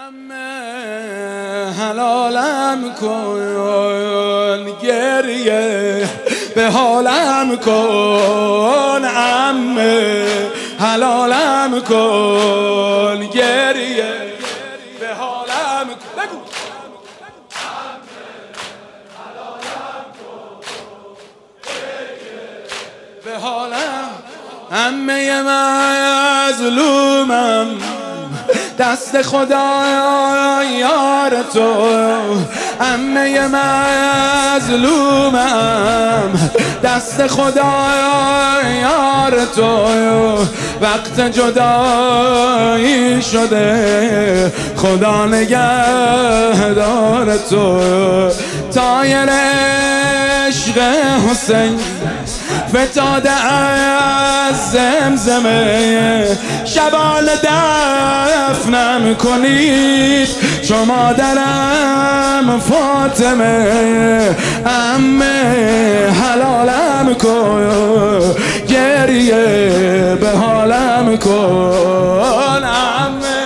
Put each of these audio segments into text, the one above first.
حلالم کن گریه به حالم کن، عمه حلالم کن گریه به حالم کن. بگو به حالم عمه مظلومم، دست خدا یار تو، عمه مظلومم، دست خدا یار تو، وقت جدایی شده خدا نگهدار تو، طایر عشق حسین فتاده از زمزمه، شبان دفنم کنید چو مادرم فاطمه، عمه حلالم کن گریه به حالم کن، عمه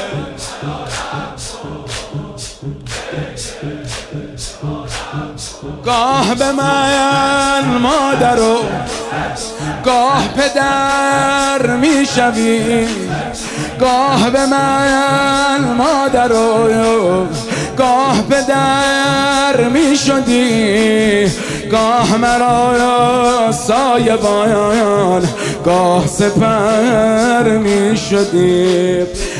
گاه به من مادر و گاه پدر میشوی، گاه به من مادر و گاه پدر میشدی، گاه مرا سایبان گاه سپر میشدی،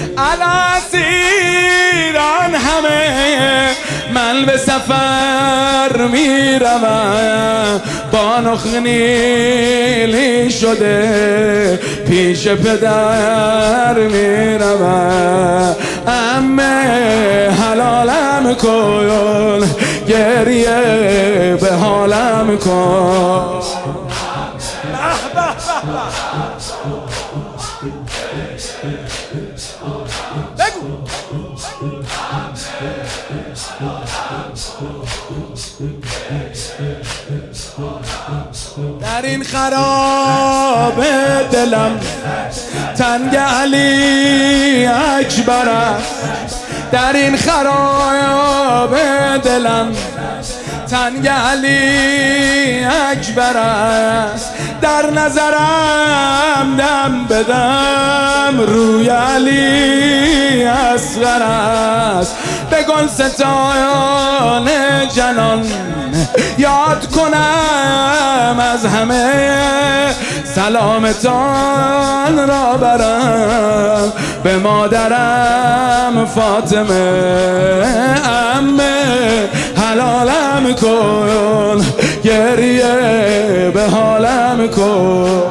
الاسیران همه من به سفر میروم، با نخ نیلی شده پیش پدر میروم، عمه حلالم کن گریه به حالم کن. بگو در این خراب دلم تنگ علی اکبر است، در این خراب دلم تنگ علی اکبر است، در نظرم دم بدم روی علی اصغر است، به گلستان جنان یاد کنم از همه سلامتان را برم، به مادرم فاطمه، عمه حلالم کن گریه به حالم کن.